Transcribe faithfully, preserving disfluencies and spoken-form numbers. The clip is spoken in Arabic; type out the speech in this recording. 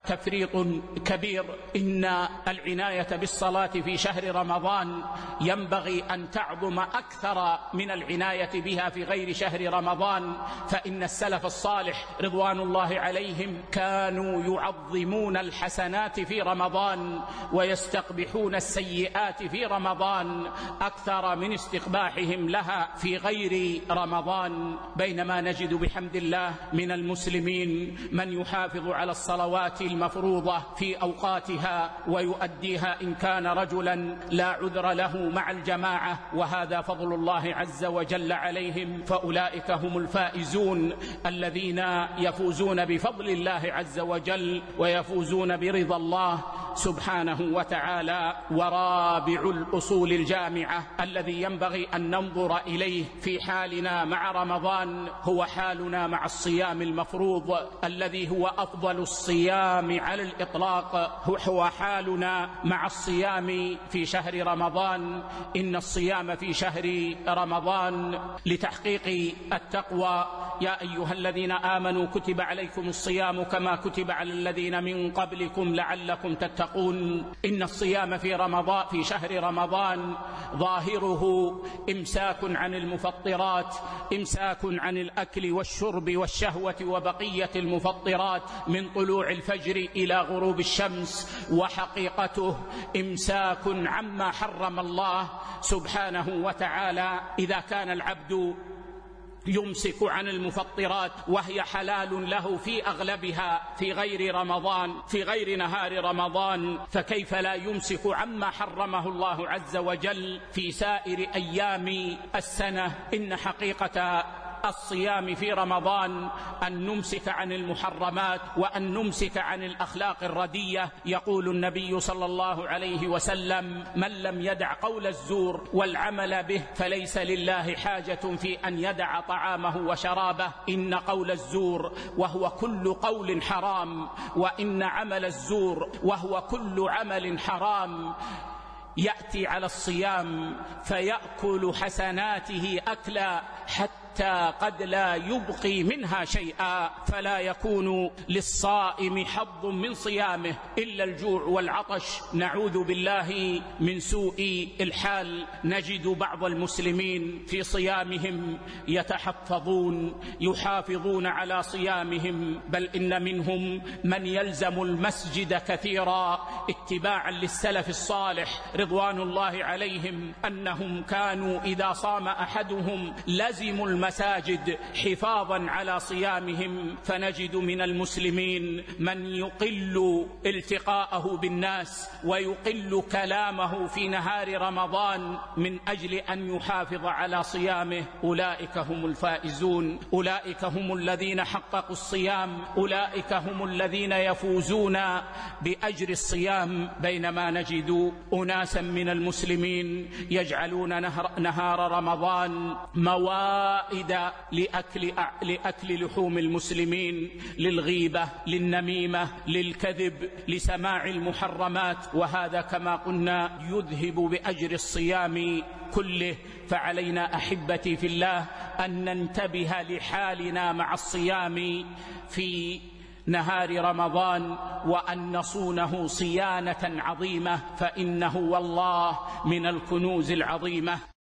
تفريط كبير. إن العناية بالصلاة في شهر رمضان ينبغي أن تعظم أكثر من العناية بها في غير شهر رمضان، فإن السلف الصالح رضوان الله عليهم كانوا يعظمون الحسنات في رمضان ويستقبحون السيئات في رمضان أكثر من استقباحهم لها في غير رمضان. بينما نجد بحمد الله من المسلمين من يحافظ على الصلوات المفروضة في أوقاتها ويؤديها إن كان رجلا لا عذر له مع الجماعة، وهذا فضل الله عز وجل عليهم، فأولئك هم الفائزون الذين يفوزون بفضل الله عز وجل ويفوزون برضا الله سبحانه وتعالى. ورابع الأصول الجامعة الذي ينبغي أن ننظر إليه في حالنا مع رمضان هو حالنا مع الصيام المفروض الذي هو أفضل الصيام على الإطلاق، هو حالنا مع الصيام في شهر رمضان. إن الصيام في شهر رمضان لتحقيق التقوى. يا أيها الذين آمنوا كتب عليكم الصيام كما كتب على الذين من قبلكم لعلكم تتقون. إن الصيام في رمضان في شهر رمضان ظاهره إمساك عن المفطرات، إمساك عن الأكل والشرب والشهوة وبقية المفطرات من طلوع الفجر إلى غروب الشمس، وحقيقته إمساك عما حرم الله سبحانه وتعالى. إذا كان العبد يمسك عن المفطرات وهي حلال له في أغلبها في غير رمضان في غير نهار رمضان، فكيف لا يمسك عما حرمه الله عز وجل في سائر أيام السنة؟ إن حقيقة الصيام في رمضان أن نمسك عن المحرمات وأن نمسك عن الأخلاق الردية. يقول النبي صلى الله عليه وسلم: من لم يدع قول الزور والعمل به فليس لله حاجة في أن يدع طعامه وشرابه. إن قول الزور وهو كل قول حرام، وإن عمل الزور وهو كل عمل حرام يأتي على الصيام فيأكل حسناته أكلا حتى قد لا يبقي منها شيئا، فلا يكون للصائم حظ من صيامه إلا الجوع والعطش. نعوذ بالله من سوء الحال. نجد بعض المسلمين في صيامهم يتحفظون يحافظون على صيامهم، بل إن منهم من يلزم المسجد كثيرا اتباعا للسلف الصالح رضوان الله عليهم، أنهم كانوا إذا صام أحدهم لزموا المساجد حفاظا على صيامهم. فنجد من المسلمين من يقل التقاءه بالناس ويقل كلامه في نهار رمضان من أجل أن يحافظ على صيامه. أولئك هم الفائزون، أولئك هم الذين حققوا الصيام، أولئك هم الذين يفوزون بأجر الصيام. بينما نجد أناسا من المسلمين يجعلون نهر, نهار رمضان موائد لأكل, لأكل لحوم المسلمين، للغيبة، للنميمة، للكذب، لسماع المحرمات، وهذا كما قلنا يذهب بأجر الصيام كله. فعلينا أحبتي في الله أن ننتبه لحالنا مع الصيام في نهار رمضان وأن نصونه صيانة عظيمة، فإنه والله من الكنوز العظيمة.